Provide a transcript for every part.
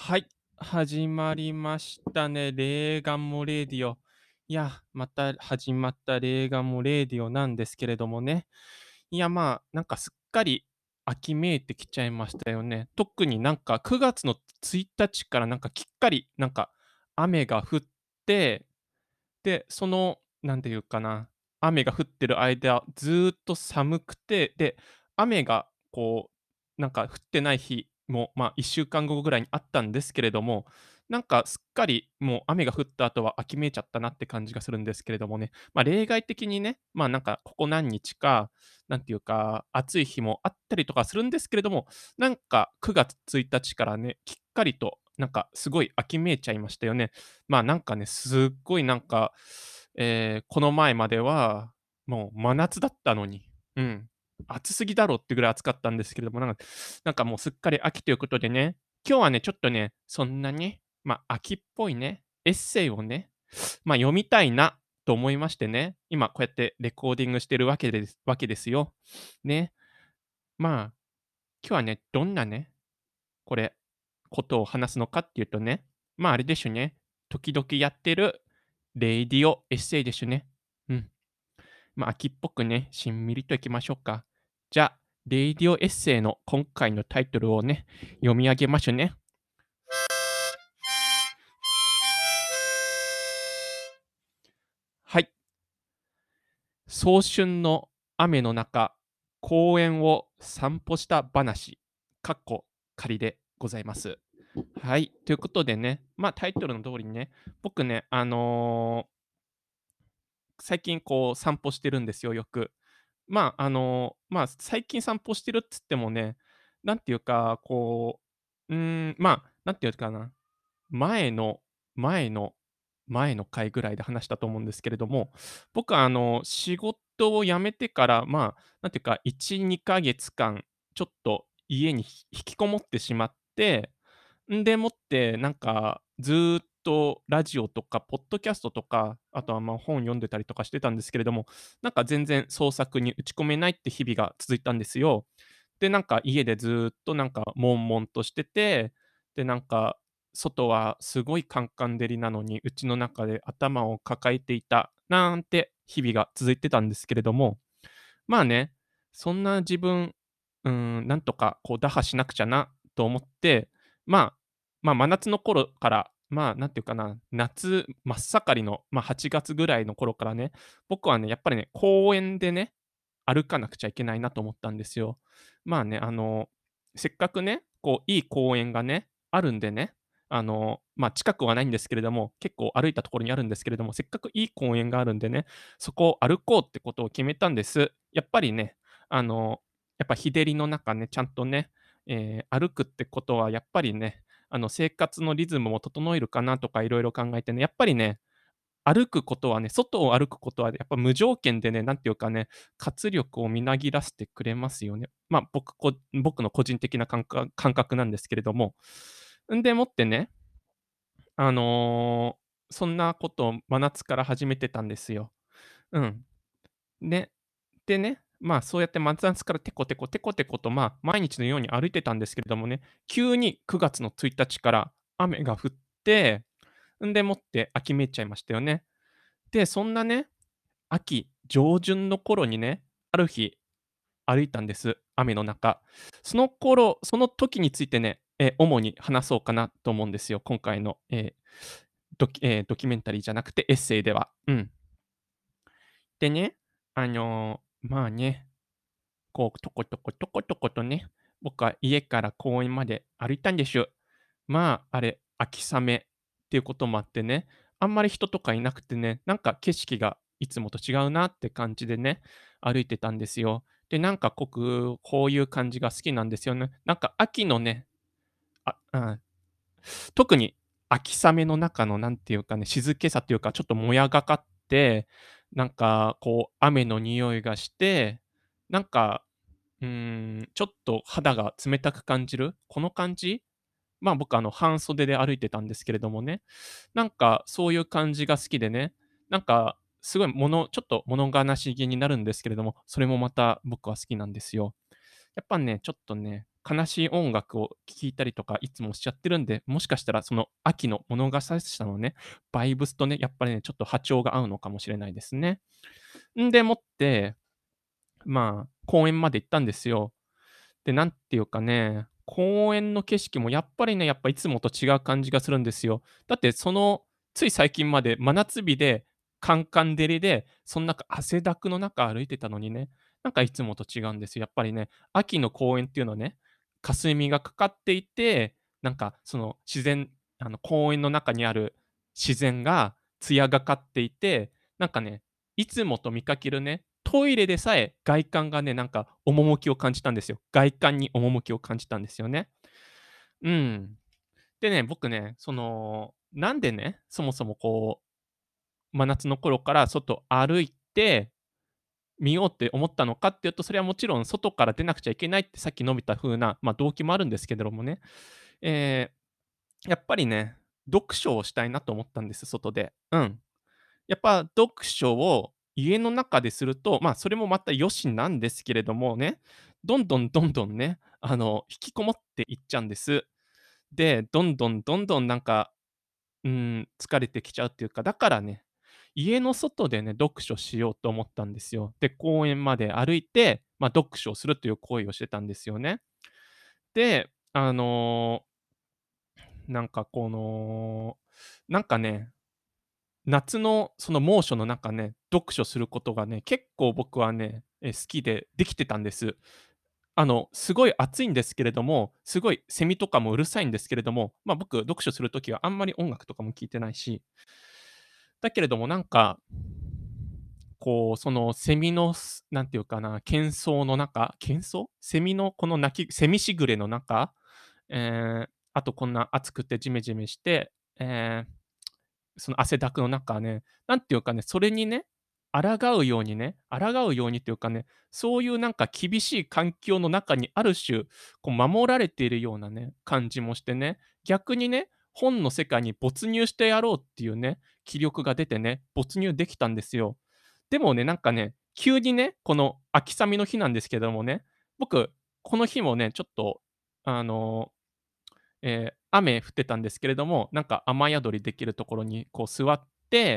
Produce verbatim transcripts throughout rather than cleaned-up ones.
はい、始まりましたね。レーガンモレーディオ。いや、また始まったレーガンモレーディオなんですけれどもね。いや、まあ、なんかすっかり秋めいてきちゃいましたよね。特になんかくがつのついたちからなんかきっかりなんか雨が降って、で、その、なんていうかな、雨が降ってる間、ずーっと寒くて、で、雨がこう、なんか降ってない日も、まあ、いっしゅうかんごぐらいにあったんですけれども、なんかすっかりもう雨が降った後は秋めいちゃったなって感じがするんですけれどもね。まあ、例外的にね、まあ、なんかここ何日か、なんていうか、暑い日もあったりとかするんですけれども、なんかくがつついたちからね、きっかりと、なんかすごい秋めいちゃいましたよね。まあ、なんかね、すっごいなんか、えーこの前までは、もう真夏だったのに、うん、暑すぎだろってぐらい暑かったんですけれども、なんかなんかもうすっかり秋ということでね、今日はね、ちょっとね、そんなに、ま、秋っぽいね、エッセイをね、ま、読みたいなと思いましてね、今こうやってレコーディングしてるわけですわけですよ。ね。まあ、今日はね、どんなね、これ、ことを話すのかっていうとね、まあ、あれでしゅね、時々やってるレイディオエッセイでしゅね。うん。まあ、秋っぽくね、しんみりといきましょうか。じゃあ、レイディオエッセイの今回のタイトルをね、読み上げましょうね。はい。早春の雨の中、公園を散歩した話、かっこ仮でございます。はい。ということでね、まあタイトルの通りにね、僕ね、あのー最近こう散歩してるんですよ、よく。まあ、あの、まあ、最近散歩してるっつってもね、なんていうか、こう、うーん、まあ、なんていうかな、前の前の前の回ぐらいで話したと思うんですけれども、僕はあの、仕事を辞めてから、まあ、なんていうか、いち、にかげつかん、ちょっと家にひ引きこもってしまって、んでもって、なんか、ずーっとラジオとかポッドキャストとか、あとは、ま、本読んでたりとかしてたんですけれども、なんか全然創作に打ち込めないって日々が続いたんですよ。で、なんか家でずーっとなんか悶々としてて、で、なんか外はすごいカンカン照りなのに、うちの中で頭を抱えていた、なんて日々が続いてたんですけれども、まあね、そんな自分、うーん、なんとかこう打破しなくちゃなと思って、まあ、まあ、真夏の頃から、まあ、なんていうかな、夏真っ盛りの、まあ、はちがつぐらいの頃からね、僕はね、やっぱりね、公園でね、歩かなくちゃいけないなと思ったんですよ。まあね、あの、せっかくね、こう、いい公園がね、あるんでね、あの、まあ、近くはないんですけれども、結構歩いたところにあるんですけれども、せっかくいい公園があるんでね、そこを歩こうってことを決めたんです。やっぱりね、あの、やっぱ日照りの中ね、ちゃんとね、えー歩くってことはやっぱりね、あの、生活のリズムも整えるかなとかいろいろ考えてね、やっぱりね、歩くことはね、外を歩くことはやっぱ無条件でね、なんていうかね、活力をみなぎらせてくれますよね。まあ、僕こ僕の個人的な感覚感覚なんですけれども。んでもってね、あの、そんなことを真夏から始めてたんですよ。うん。ね、でね、まあ、そうやって真夏からテコテコテコテコと、まあ、毎日のように歩いてたんですけれどもね、急にくがつのついたちから雨が降って、んでもって秋めいちゃいましたよね。で、そんなね、秋上旬の頃にね、ある日歩いたんです。雨の中。その頃、その時についてね、え、主に話そうかなと思うんですよ。今回の、え、ドキえードキュメンタリーじゃなくてエッセイでは。うん。でね、あの、まあね、こう、とことことことことね、僕は家から公園まで歩いたんでしゅ。まあ、あれ、秋雨っていうこともあってね、あんまり人とかいなくてね、なんか景色がいつもと違うなって感じでね、歩いてたんですよ。で、なんか僕、こういう感じが好きなんですよね。なんか秋のね、あ、うん、特に秋雨の中のなんていうかね、静けさというか、ちょっともやがかって、なんかこう雨の匂いがして、なんか、うーん、ちょっと肌が冷たく感じる、この感じまあ、僕あの、半袖で歩いてたんですけれどもね、なんかそういう感じが好きでね、なんかすごいものちょっと物悲しげになるんですけれども、それもまた僕は好きなんですよ。やっぱね、ちょっとね、 悲しい音楽を聴いたりとかいつもしちゃってるんで、もしかしたらその秋の物悲しさのね、バイブスとね、やっぱりね、ちょっと波長が合うのかもしれないですね。んでもって、まあ、公園まで行ったんですよ。で、なんていうかね、公園の景色もやっぱりね、やっぱいつもと違う感じがするんですよ。だってその、つい最近まで真夏日で、カンカン照りで、そん中汗だくの中歩いてたのにね、なんかいつもと違うんですよ。やっぱりね、秋の公園っていうのはね、霞がかかっていて、なんかその自然あの公園の中にある自然が艶がかっていて、なんかね、いつもと見かけるね、トイレでさえ外観がね、なんか趣を感じたんですよ。外観に趣を感じたんですよね。うん。でね、僕ね、その、なんでね、そもそもこう、真夏の頃から外歩いてみようって思ったのかっていうと、それはもちろん外から出なくちゃいけないってさっき述べた風な、まあ、動機もあるんですけれどもね、えーやっぱりね、読書をしたいなと思ったんです、外で。うん。やっぱ読書を家の中ですると、まあ、それもまた良しなんですけれどもね、どんどんどんどんね、あの、引きこもっていっちゃうんです。で、どんどんどんどんなんか、うーん、疲れてきちゃうっていうか、だからね、家の外でね、読書しようと思ったんですよ。で、公園まで歩いて、まあ、読書をするという行為をしてたんですよね。で、あの、なんかこの、なんかね、夏のその猛暑の中ね、読書することがね、結構僕はね、え、好きでできてたんです。あの、すごい暑いんですけれども、すごいセミとかもうるさいんですけれども、ま、僕読書する時はあんまり音楽とかも聴いてないし、だけれどもなんか、こう、そのセミのすなんていうかな、喧騒の中喧騒？セミのこの鳴きセミしぐれの中、ええ、あとこんな暑くてジメジメして、ええその汗だくの中ね、なんていうかね、それにね、抗うようにね、抗うようにっていうかね、そういうなんか厳しい環境の中にある種、こう守られているようなね、感じもしてね、逆にね、本の世界に没入してやろうっていうね、気力が出てね、没入できたんですよ。でもね、なんかね、急にね、この秋雨の日なんですけどもね、僕、この日もね、ちょっと、あのえー雨降ってたんですけれども、なんか雨宿りできるところにこう座って、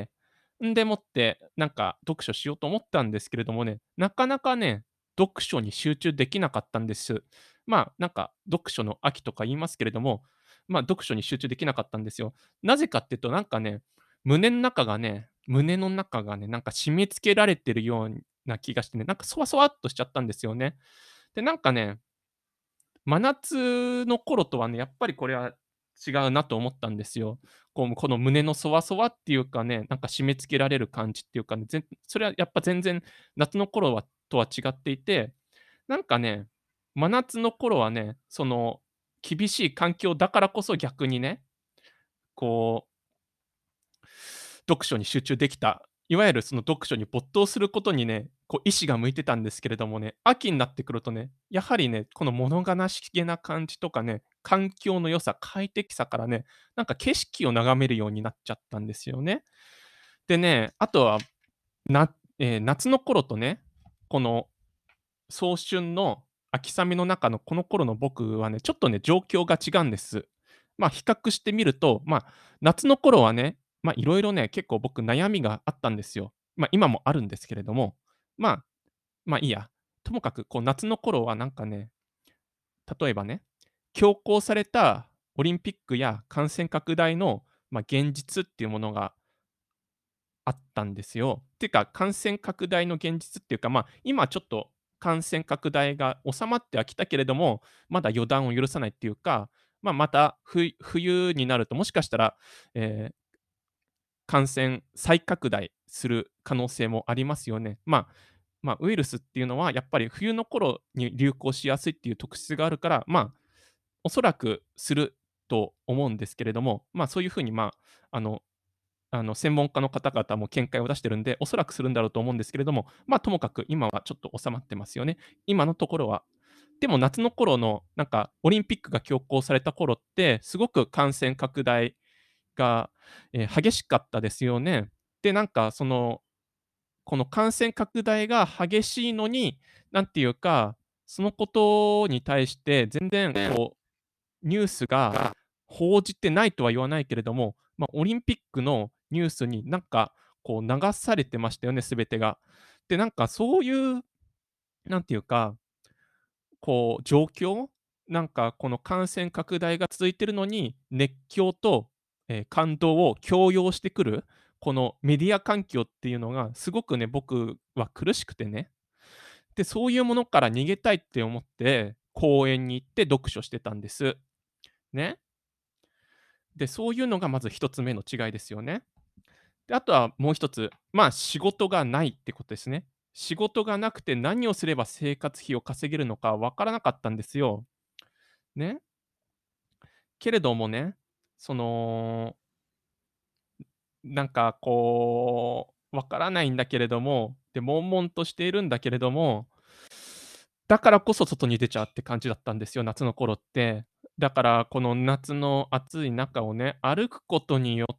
んでもって、なんか読書しようと思ったんですけれどもね、なかなかね、読書に集中できなかったんです。まあ、なんか読書の秋とか言いますけれども、まあ、読書に集中できなかったんですよ。なぜかっていうと、なんかね、胸の中がね胸の中がね、なんか締め付けられてるような気がしてね、なんかそわそわっとしちゃったんですよね。で、なんかね、真夏の頃とはね、やっぱりこれは違うなと思ったんですよ。こう、この胸のそわそわっていうかね、なんか締め付けられる感じっていうかね、ぜそれはやっぱ全然夏の頃はとは違っていて、なんかね、真夏の頃はね、その厳しい環境だからこそ逆にね、こう読書に集中できた、いわゆるその読書に没頭することにね、こう意志が向いてたんですけれどもね、秋になってくるとね、やはりね、この物悲しげな感じとかね、環境の良さ、快適さからね、なんか景色を眺めるようになっちゃったんですよね。でね、あとは、なえー夏の頃とね、この早春の秋雨の中のこの頃の僕はね、ちょっとね、状況が違うんです。まあ、比較してみると、まあ、夏の頃はね、まあ、いろいろね、結構僕悩みがあったんですよ。まあ、今もあるんですけれども、まあ、まあ、いいや。ともかくこう夏の頃はなんかね、例えばね、強行されたオリンピックや感染拡大の、まあ、現実っていうものがあったんですよ。ていうか、感染拡大の現実っていうか、まあ、今ちょっと感染拡大が収まってはきたけれども、まだ予断を許さないっていうか、まあ、また、ふ冬になるともしかしたら、えー感染再拡大する可能性もありますよね。まあ、まあ、ウイルスっていうのはやっぱり冬の頃に流行しやすいっていう特質があるから、まあ、おそらくすると思うんですけれども、まあ、そういう風に、まあ、あのあの、専門家の方々も見解を出してるんで、おそらくするんだろうと思うんですけれども、まあ、ともかく今はちょっと収まってますよね。今のところは。でも夏の頃のなんかオリンピックが強行された頃って、すごく感染拡大が、え、激しかったですよね。で、なんかその、この感染拡大が激しいのに、なんていうかそのことに対して全然こう、ニュースが報じてないとは言わないけれども、ま、オリンピックのニュースになんかこう流されてましたよね、全てが。で、なんかそういう、なんていうか、こう状況、なんかこの感染拡大が続いてるのに、熱狂と、え、感動を強要してくる、このメディア環境っていうのがすごくね、僕は苦しくてね。で、そういうものから逃げたいって思って、公園に行って読書してたんです。ね。で、そういうのがまず一つ目の違いですよね。で、あとはもう一つ、まあ、仕事がないってことですね。仕事がなくて何をすれば生活費を稼げるのか分からなかったんですよ。ね。けれどもね、その、なんかこう、分からないんだけれども、で、悶々としているんだけれども、だからこそ外に出ちゃうって感じだったんですよ、夏の頃って。だからこの夏の暑い中をね、歩くことによって、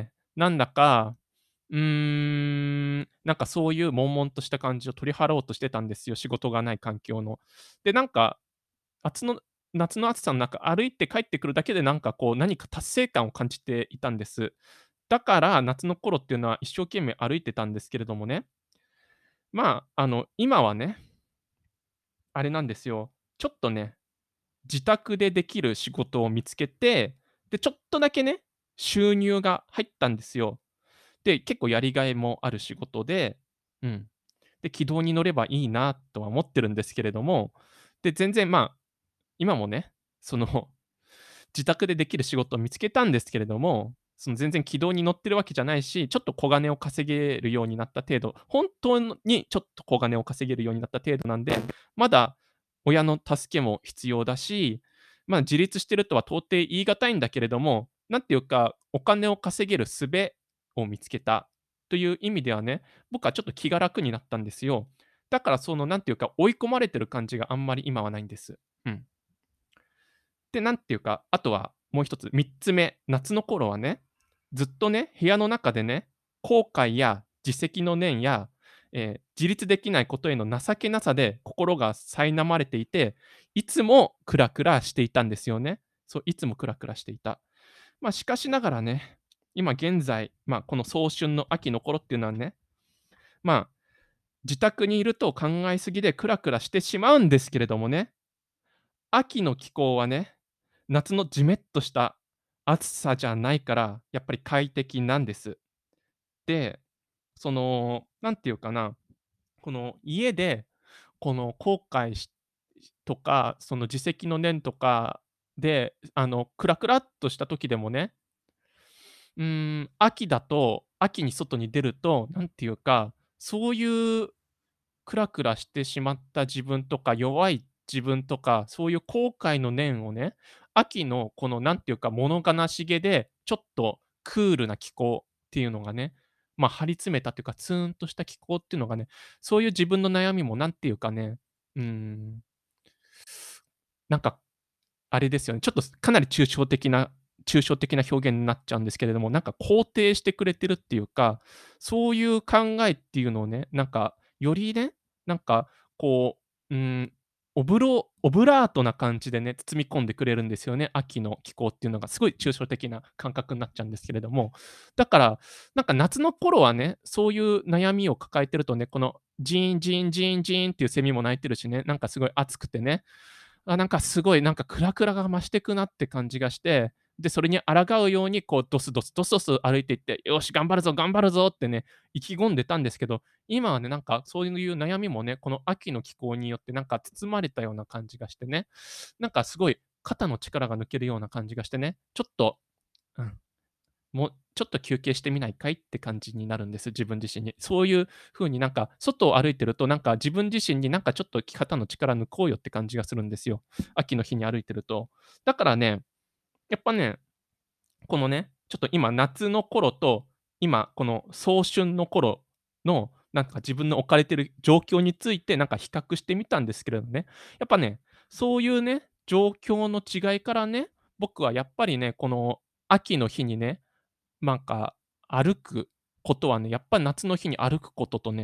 なんだか、うーん、なんかそういう悶々とした感じを取り払おうとしてたんですよ、仕事がない環境の。で、なんか、あつの夏の暑さの中、歩いて帰ってくるだけでなんかこう、何か達成感を感じていたんです。だから、夏の頃っていうのは一生懸命歩いてたんですけれどもね。まあ、あの、今はね、あれなんですよ。ちょっとね、自宅でできる仕事を見つけて、で、ちょっとだけね、収入が入ったんですよ。で、結構やりがいもある仕事で、うん。で、軌道に乗ればいいなとは思ってるんですけれども、で、全然、まあ、今もね、その自宅でできる仕事を見つけたんですけれども、その全然軌道に乗ってるわけじゃないし、ちょっと小金を稼げるようになった程度、本当にちょっと小金を稼げるようになった程度なんで、まだ親の助けも必要だし、まあ、自立してるとは到底言い難いんだけれども、なんていうか、お金を稼げる術を見つけたという意味ではね、僕はちょっと気が楽になったんですよ。だからそのなんていうか、追い込まれてる感じがあんまり今はないんです。うん。で、なんていうか、あとはもう一つ、みっつめ、夏の頃はね、ずっとね、部屋の中でね、後悔や自責の念や、えー自立できないことへの情けなさで心が苛まれていて、いつもクラクラしていたんですよね。そう、いつもクラクラしていた。まあ、しかしながらね、今現在、まあ、この早春の秋の頃っていうのはね、まあ、自宅にいると考えすぎでクラクラしてしまうんですけれどもね、秋の気候はね、夏のジメッとした暑さじゃないから、やっぱり快適なんです。で、その、なんていうかな、この家で、この後悔しとか、その自責の念とかで、あの、クラクラっとした時でもね、うーん、秋だと秋に外に出ると、なんていうか、そういうクラクラしてしまった自分とか、弱い自分とか、そういう後悔の念をね、秋のこのなんていうか、物悲しげで、ちょっとクールな気候っていうのがね、ま、張り詰めたというか、ツーンとした気候っていうのがね、そういう自分の悩みもなんていうかね、うーん、なんかあれですよね、ちょっとかなり抽象的な抽象的な表現になっちゃうんですけれども、なんか肯定してくれてるっていうか、そういう考えっていうのをね、なんかよりね、なんかこう、うーん、オブロオブラートな感じでね、包み込んでくれるんですよね、秋の気候っていうのがすごい抽象的な感覚になっちゃうんですけれども。だから、なんか夏の頃はね、そういう悩みを抱えてるとね、このジーンジーンジーンジーンっていうセミも鳴いてるしね、なんかすごい暑くてね、あ、なんかすごいなんかクラクラが増してくなって感じがして、で、それに抗うようにこうドスドスドスドス歩いていって、よし頑張るぞ頑張るぞってね、意気込んでたんですけど、今はね、なんかそういう悩みもね、この秋の気候によってなんか包まれたような感じがしてね、なんかすごい肩の力が抜けるような感じがしてね、ちょっと、うん、もうちょっと休憩してみないかいって感じになるんです、自分自身に。そういう風になんか、外を歩いてると、なんか自分自身になんかちょっと肩の力抜こうよって感じがするんですよ。秋の日に歩いてると。だからね、やっぱね、このね、ちょっと今夏の頃と、今この早春の頃の、なんか自分の置かれてる状況についてなんか比較してみたんですけれどね、やっぱね、そういうね、状況の違いからね、僕はやっぱりね、この秋の日にね、なんか、歩くことはね、やっぱ夏の日に歩くこととね、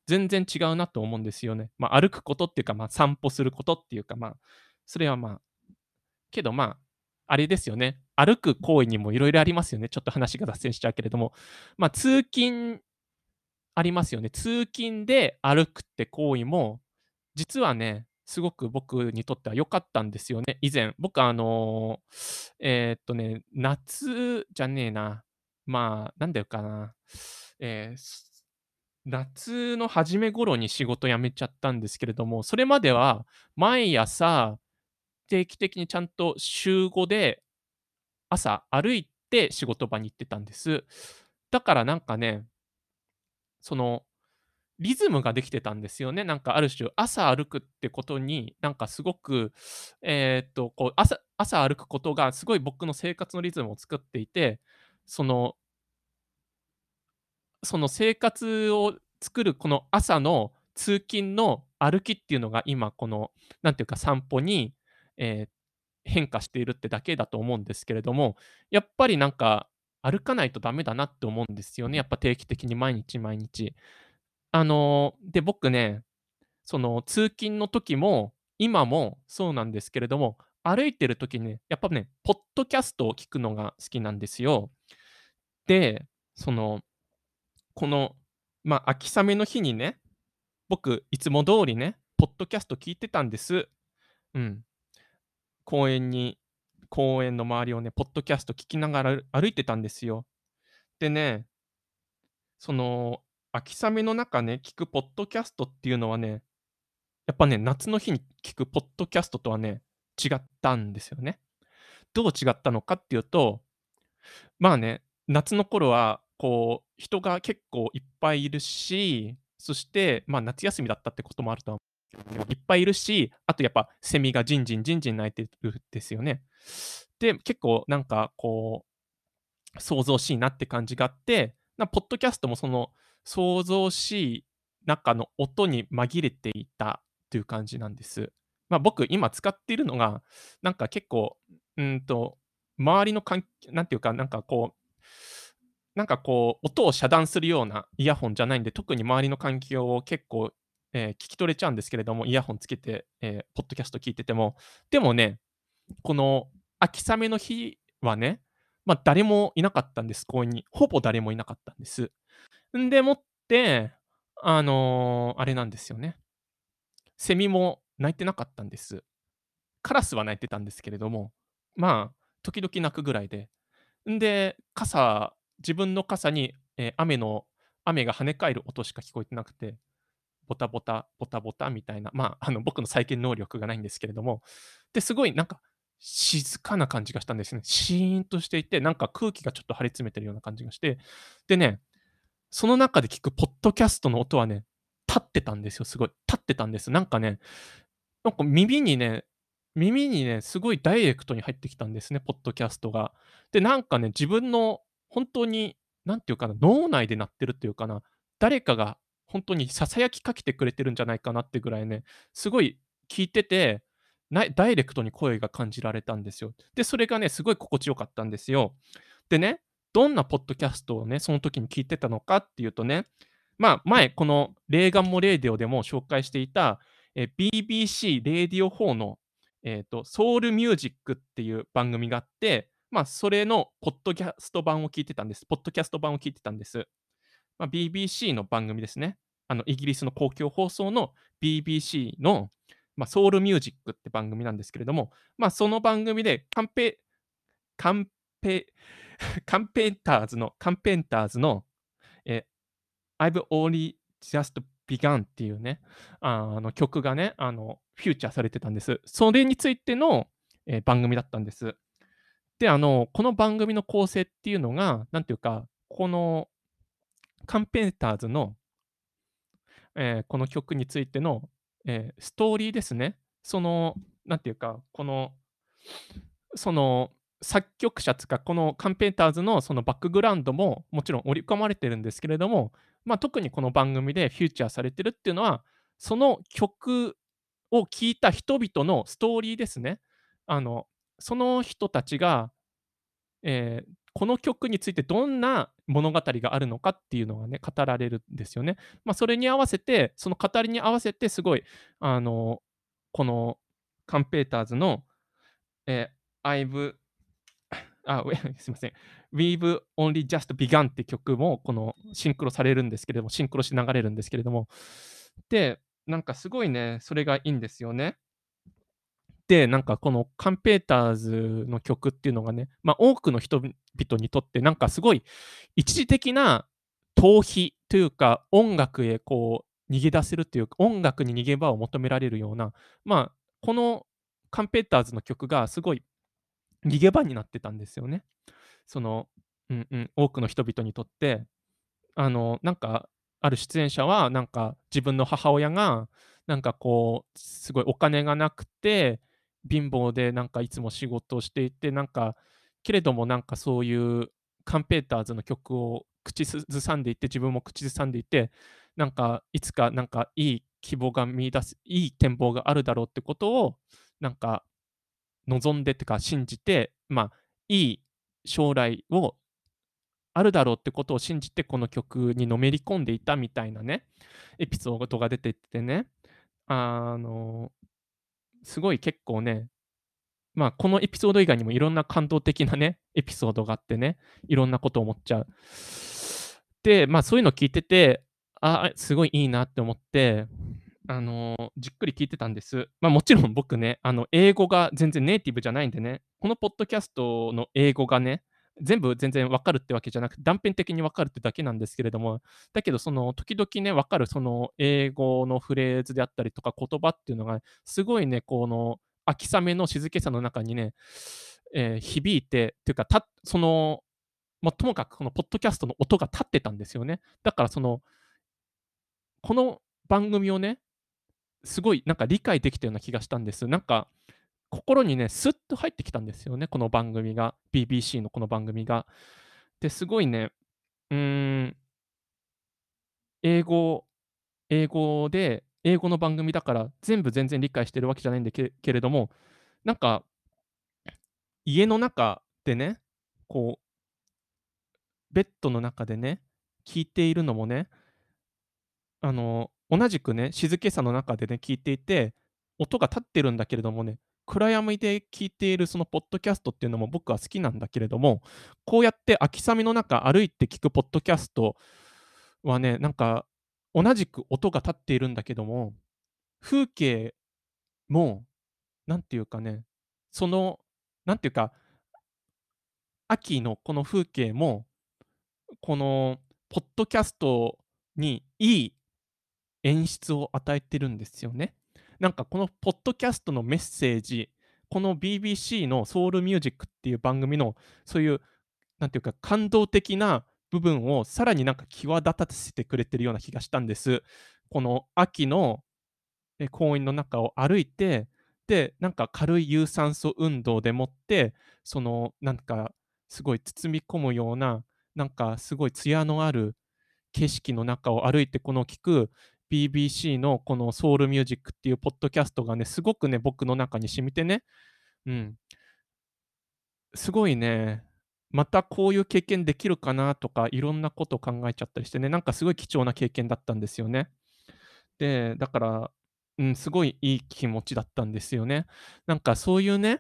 全然違うなと思うんですよね。まあ、歩くことっていうか、まあ、散歩することっていうか、まあ、それはまあ、けどまあ、あれですよね。歩く行為にもいろいろありますよね。ちょっと話が脱線しちゃうけれども。まあ、通勤ありますよね。通勤で歩くって行為も、実はね、すごく僕にとっては良かったんですよね、以前。僕あの、えーっとね、夏じゃねえな、まあ、なんだよかな、ええ、す夏の初め頃に仕事辞めちゃったんですけれども、それまでは毎朝定期的にちゃんと週ごで朝歩いて仕事場に行ってたんです。だからなんかね、そのリズムができてたんですよね。なんかある種、朝歩くってことに、なんかすごく、えーっと、こう、朝朝歩くことがすごい僕の生活のリズムを作っていて、そのその生活を作るこの朝の通勤の歩きっていうのが今この、なんていうか散歩に、えー変化しているってだけだと思うんですけれども、やっぱりなんか歩かないとダメだなって思うんですよね。やっぱ定期的に毎日毎日。あの、で、僕ね、その通勤の時も、今もそうなんですけれども、歩いてる時にね、やっぱね、ポッドキャストを聞くのが好きなんですよ。で、その、この、まあ、秋雨の日にね、僕いつも通りね、ポッドキャスト聞いてたんです。うん。公園に公園の周りをね、ポッドキャスト聞きながら歩いてたんですよ。でね、その、秋雨の中ね、聞くポッドキャストっていうのはね、やっぱね、夏の日に聞くポッドキャストとはね、違ったんですよね。どう違ったのかっていうと、まあね、夏の頃は、こう、人が結構いっぱいいるし、そして、まあ、夏休みだったってこともあるとは思うけど、いっぱいいるし、あとやっぱセミがじんじんじんじん鳴いてるんですよね。で、結構なんかこう、騒々しいなって感じがあって、なポッドキャストもその騒々しい中の音に紛れていたという感じなんです。まあ、僕今使っているのが、なんか結構、うんと、周りのかんなんていうか、なんかこうなんかこう、音を遮断するようなイヤホンじゃないんで、特に周りの環境を結構、えー聞き取れちゃうんですけれども、イヤホンつけて、えーポッドキャスト聞いてても。でもね、この秋雨の日はね、ま、誰もいなかったんです、公園に。ほぼ誰もいなかったんです。んでもって、あの、あれなんですよね、セミも鳴いてなかったんです。カラスは鳴いてたんですけれども、まあ、時々鳴くぐらいで。んで、傘自分の傘に、え、雨の雨が跳ね返る音しか聞こえてなくて、ボタボタ、ボタボタみたいな、まあ、あの、僕の再現能力がないんですけれども、で、すごいなんか静かな感じがしたんですね。シーンとしていて、なんか空気がちょっと張り詰めてるような感じがして、でね、その中で聞くポッドキャストの音はね、立ってたんですよ、すごい。立ってたんです。なんかね、なんか耳にね耳にね、すごいダイレクトに入ってきたんですね、ポッドキャストが。で、なんかね、自分の本当に、なんていうかな、脳内で鳴ってるっていうかな、誰かが本当にささやきかけてくれてるんじゃないかなってぐらいね、すごい聞いてて、なダイレクトに声が感じられたんですよ。で、それがね、すごい心地よかったんですよ。でね、どんなポッドキャストをね、その時に聞いてたのかっていうとね、まあ、前このレーガンもレーディオでも紹介していた、え、ビービーシー レーディオフォーのえっと、ソウルミュージックっていう番組があって、まあ、それのポッドキャスト版を聞いてたんです。ポッドキャスト版を聞いてたんです。まあ、ビービーシー の番組ですね。あの、イギリスの公共放送の ビービーシー の、まあ、ソウルミュージックって番組なんですけれども、まあ、その番組でカンペカンペカンペンターズのカンペンターズの、え I've only just begun っていうね、あの曲がね、あの、フューチャーされてたんです。それについての、え、番組だったんです。で、あの、この番組の構成っていうのが、なんていうか、このカンペンターズの、えーこの曲についての、えーストーリーですね。その、なんていうか、このその、作曲者つか、このカンペンターズのそのバックグラウンドももちろん織り込まれてるんですけれども、まあ、特にこの番組でフューチャーされてるっていうのは、その曲を聴いた人々のストーリーですね。あの、その人たちが、えーこの曲についてどんな物語があるのかっていうのがね、語られるんですよね。ま、それに合わせて、その語りに合わせてすごい、あの、このカンペーターズの、え、I've あ、ウェすいません。We've Only Just Begun って曲も、このシンクロされるんですけれども、シンクロして流れるんですけれども、で、なんかすごいね、それがいいんですよね。で、なんかこのカンペーターズの曲っていうのがね、ま、多くの人々にとってなんかすごい一時的な逃避というか、音楽へこう逃げ出せるというか、音楽に逃げ場を求められるような、まあ、このカンペーターズの曲がすごい逃げ場になってたんですよね。その、うんうん、多くの人々にとって、あの、なんか、ある出演者は、なんか、自分の母親が、なんかこう、すごいお金がなくて、貧乏でなんかいつも仕事をしていて、なんか、けれどもなんかそういうカンペーターズの曲を口すずさんでいて、自分も口ずさんでいて、なんかいつかなんかいい希望が見出すいい展望があるだろうってことを、なんか望んでってか信じて、まあ、いい将来をあるだろうってことを信じて、この曲にのめり込んでいたみたいなね、エピソードが出ててね、あの、すごい結構ね、まあ、このエピソード以外にもいろんな感動的なね、エピソードがあってね、いろんなことを思っちゃう。で、まあ、そういうの聞いてて、あ、すごいいいなって思って、あの、じっくり聞いてたんです。まあ、もちろん僕ね、あの、英語が全然ネイティブじゃないんでね、このポッドキャストの英語がね、全部全然わかるってわけじゃなくて、断片的にわかるってだけなんですけれども、だけどその時々ね、わかるその英語のフレーズであったりとか言葉っていうのが、すごいね、この秋雨の静けさの中にね、えー響いて、っていうか、たその、まあ、ともかくこのポッドキャストの音が立ってたんですよね。だからその、この番組をね、すごいなんか理解できたような気がしたんです。なんか、心にね、スッと入ってきたんですよね、この番組が。ビービーシー のこの番組が。で、すごいね、うーん、英語英語で、英語の番組だから、全部全然理解してるわけじゃないんだけけれども、なんか、家の中でね、こう、ベッドの中でね、聞いているのもね、あの、同じくね、静けさの中でね、聞いていて、音が立ってるんだけれどもね、暗闇で聞いているそのポッドキャストっていうのも僕は好きなんだけれども、こうやって秋雨の中歩いて聞くポッドキャストはね、なんか同じく音が立っているんだけども、風景も、なんていうかね、その、なんていうか、秋のこの風景も、このポッドキャストにいい演出を与えてるんですよね。なんかこのポッドキャストのメッセージ、この ビービーシー のソウルミュージックっていう番組の、そういう、なんていうか、感動的な部分をさらになんか際立たせてくれてるような気がしたんです。この秋のえ公園の中を歩いて、で、なんか軽い有酸素運動でもって、そのなんかすごい包み込むような、なんかすごい艶のある景色の中を歩いてこの聞く ビービーシー のこのソウルミュージックっていうポッドキャストがね、すごくね、僕の中に染みてね、うん、すごいね、またこういう経験できるかなとか、いろんなことを考えちゃったりしてね、なんかすごい貴重な経験だったんですよね。で、だから、うん、すごいいい気持ちだったんですよね。なんかそういうね、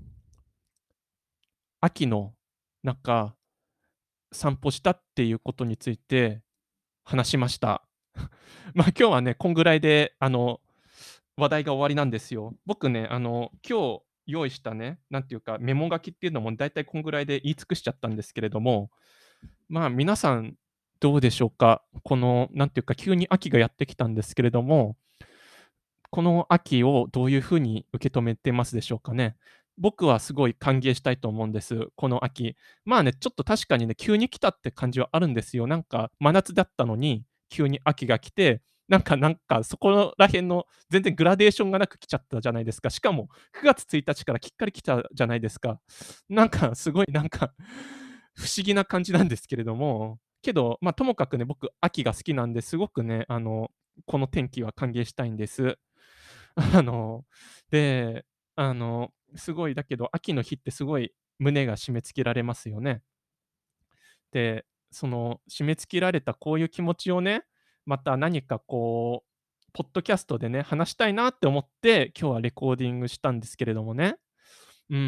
秋のなんか散歩したっていうことについて話しました。まあ、今日はね、こんぐらいで、あの、話題が終わりなんですよ。僕ね、あの、今日用意したね、なんていうか、メモ書きっていうのもだいたいこんぐらいで言い尽くしちゃったんですけれども、まあ、皆さんどうでしょうか？この、なんていうか、急に秋がやってきたんですけれども、この秋をどういう風に受け止めてますでしょうかね？僕はすごい歓迎したいと思うんです、この秋。まあね、ちょっと確かにね、急に来たって感じはあるんですよ。なんか真夏だったのに、急に秋が来て、なんかなんかそこら辺の全然グラデーションがなく来ちゃったじゃないですか。しかもくがつついたちからきっかり来たじゃないですか。なんかすごいなんか不思議な感じなんですけれども、けど、ま、ともかくね、僕秋が好きなんで、すごくね、あの、この天気は歓迎したいんです。あの、で、あの、すごいだけど、秋の日ってすごい胸が締め付けられますよね。 で、その締め付けられたこういう気持ちをね、また何かこう、ポッドキャストでね、話したいなって思って、今日はレコーディングしたんですけれどもね。うん。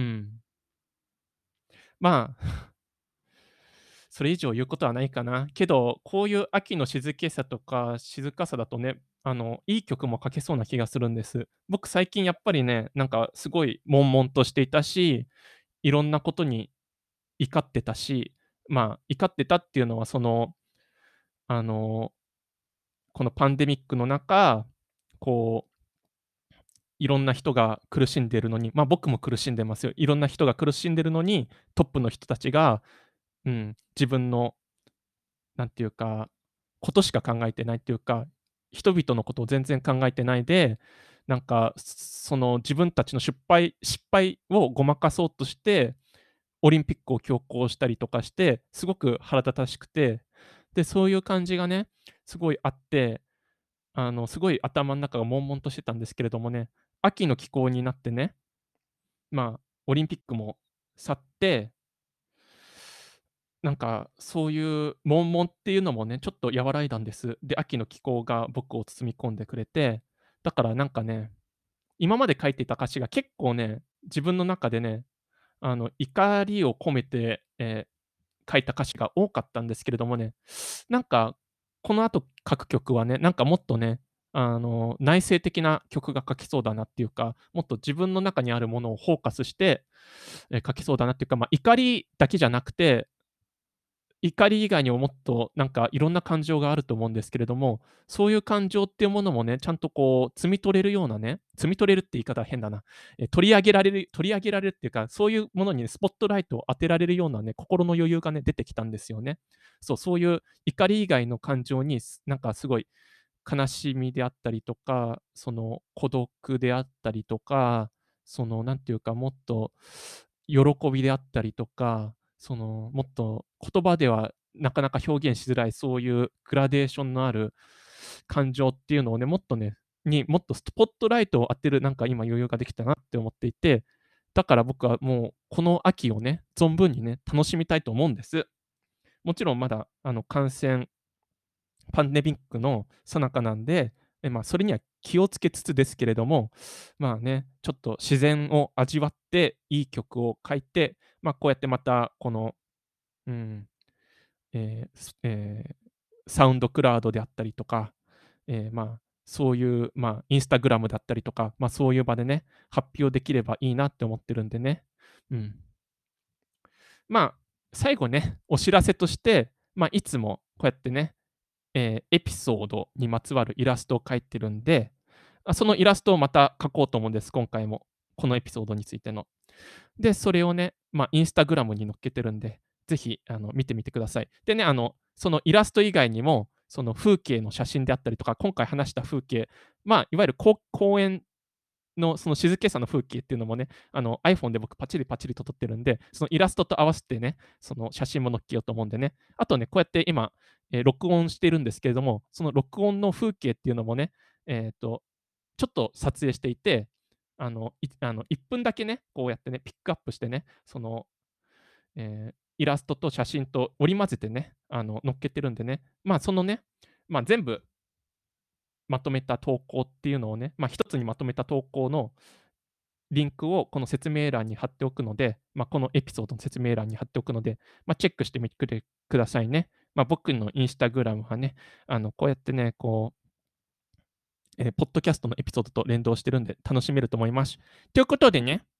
まあ、それ以上言うことはないかな。けど、こういう秋の静けさとか静かさだとね、あの、いい曲も書けそうな気がするんです。僕最近やっぱりね、なんかすごい悶々としていたし、いろんなことに怒ってたし、まあ、怒ってたっていうのはその、あの、このパンデミックの中、こう、いろんな人が苦しんでるのに、ま、僕も苦しんでますよ。いろんな人が苦しんでるのに、トップの人たちが、うん、自分のなんていうか、ことしか考えてないっていうか、人々のことを全然考えてないで、なんか、その自分たちの失敗失敗をごまかそうとして、オリンピックを強行したりとかして、すごく腹立たしくて、で、そういう感じがね、すごいあって、あの、すごい頭ん中が悶々としてたんですけれどもね、秋の気候になってね、まあ、オリンピックも去ってなんか、そういう悶々っていうのもね、ちょっと和らいだんです。で、秋の気候が僕を包み込んでくれて、だからなんかね、今まで書いていた歌詞が結構ね、自分の中でね、あの、怒りを込めて、えー書いた歌詞が多かったんですけれどもね、なんか、この後書く曲はね、なんかもっとね、あの、内省的な曲が書けそうだなっていうか、もっと自分の中にあるものをフォーカスして、え、書けそうだなっていうか、まあ、怒りだけじゃなくて、怒り以外にももっとなんかいろんな感情があると思うんですけれども、そういう感情っていうものもね、ちゃんとこう摘み取れるようなね、摘み取れるって言い方は変だな。え、取り上げられる取り上げられるっていうか、そういうものにね、スポットライトを当てられるようなね、心の余裕がね、出てきたんですよね。そう、そういう怒り以外の感情に、すなんかすごい悲しみであったりとか、その孤独であったりとか、そのなんていうか、もっと喜びであったりとか、そのもっと言葉ではなかなか表現しづらい、そういうグラデーションのある感情っていうのをね、もっとねにもっとスポットライトを当てるなんか今余裕ができたなって思っていて、だから僕はもうこの秋をね、存分にね、楽しみたいと思うんです。もちろんまだあの感染パンデミックの最中なんで、え、まあ、それには気をつけつつですけれども、まあね、ちょっと自然を味わっていい曲を書いて、ま、こうやってまたこの、うん、ええ、すええ、サウンドクラウドであったりとか、ええ、まあ、そういう、まあ、インスタグラムだったりとか、ま、そういう場でね、発表できればいいなって思ってるんでね。うん。まあ、最後ね、お知らせとして、ま、いつもこうやってね、えーエピソードにまつわるイラストを描いてるんで、あ、そのイラストをまた描こうと思うんです、今回も。このエピソードについての。で、それをね、まあ、インスタグラムに載っけてるんで、ぜひ、あの、見てみてください。でね、あの、そのイラスト以外にも、その風景の写真であったりとか、今回話した風景、まあ、いわゆるこう公園のその静けさの風景っていうのもね、あの iPhone で僕パチリパチリと撮ってるんで、そのイラストと合わせてね、その写真も載っけようと思うんでね。あとね、こうやって今、えー録音してるんですけれども、その録音の風景っていうのもね、えっと、ちょっと撮影していて、あの、いあのいっぷんだけね、こうやってね、ピックアップしてね、その、えーイラストと写真と織り交ぜてね、あの、載っけてるんでね、まあ、そのね、まあ、全部まとめた投稿っていうのをね、まあ、一つにまとめた投稿のリンクをこの説明欄に貼っておくので、まあ、このエピソードの説明欄に貼っておくので、まあ、チェックしてみてくれくださいね。まあ、僕のインスタグラムはね、あの、こうやってね、こう、えーポッドキャストのエピソードと連動してるんで楽しめると思います。ということでね、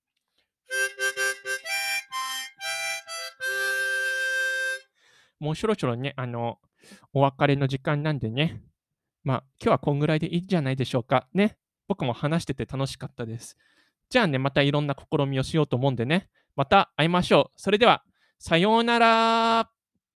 もうそろそろね、あの、お別れの時間なんでね、まあ、今日はこんぐらいでいいんじゃないでしょうか。ね。僕も話してて楽しかったです。じゃあね、またいろんな試みをしようと思うんでね、また会いましょう。それでは、さようなら。